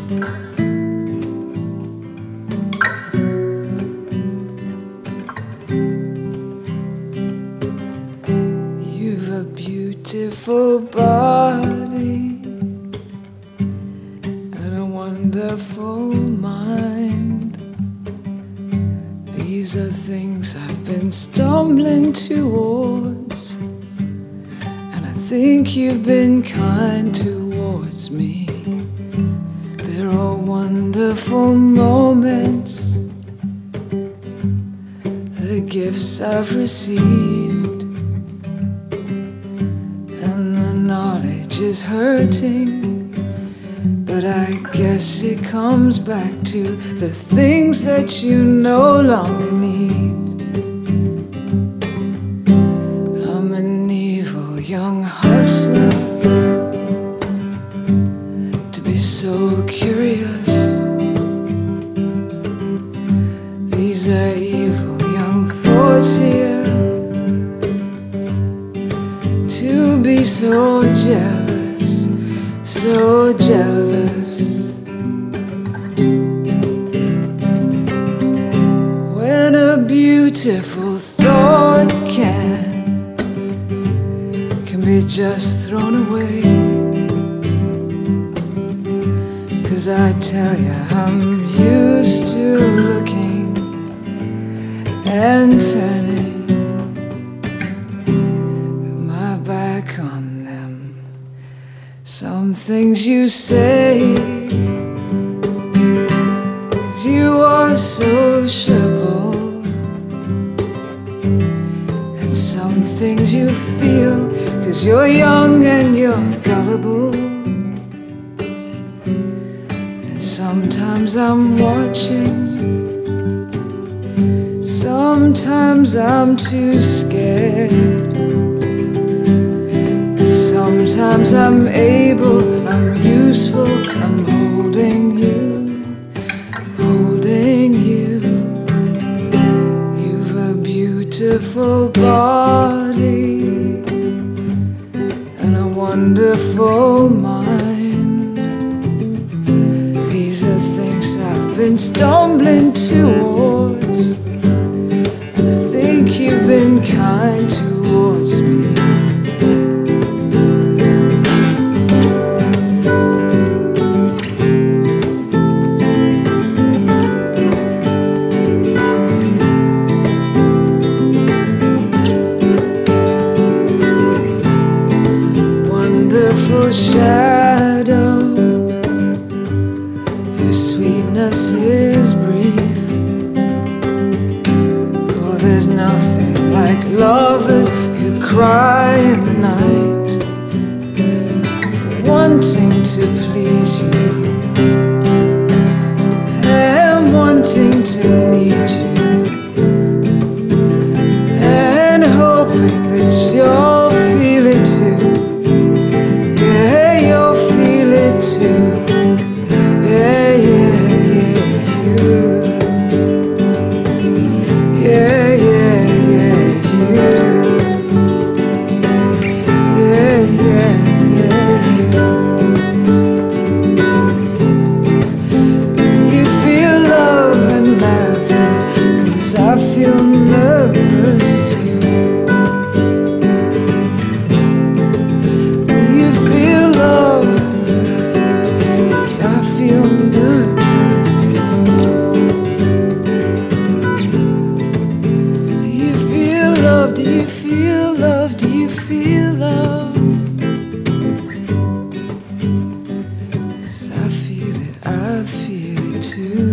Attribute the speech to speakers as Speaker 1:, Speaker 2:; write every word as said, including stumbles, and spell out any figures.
Speaker 1: You've a beautiful body and a wonderful mind. These are things I've been stumbling towards, and I think you've been kind towards me. There are wonderful moments, the gifts I've received, and the knowledge is hurting, but I guess it comes back to the things that you no longer need. I'm an evil young hustler, to be so curious. These are evil young thoughts here, to be so jealous, so jealous. When a beautiful thought can can be just thrown away, 'cause I tell you I'm used to looking and turning my back on them. Some things you say, you are sociable, and some things you feel, 'cause you're young and you're gullible. And sometimes I'm watching, sometimes I'm too scared. Sometimes I'm able, I'm useful, I'm holding you, holding you. You've a beautiful body and a wonderful mind. These are things I've been stumbling towards, and I think you've been kind towards me. Shadow, whose sweetness is brief. For there's nothing like lovers who cry in the night, wanting to please you and wanting to need you, and hoping that you'll feel it too. Too. Yeah, yeah, yeah, you. Yeah, yeah, yeah, you. Yeah, yeah, yeah, you. You feel love and laughter, 'cause I feel nervous too. You feel love, feel nervous too. Do you feel love? Do you feel love? Do you feel love? 'Cause I feel it, I feel it too.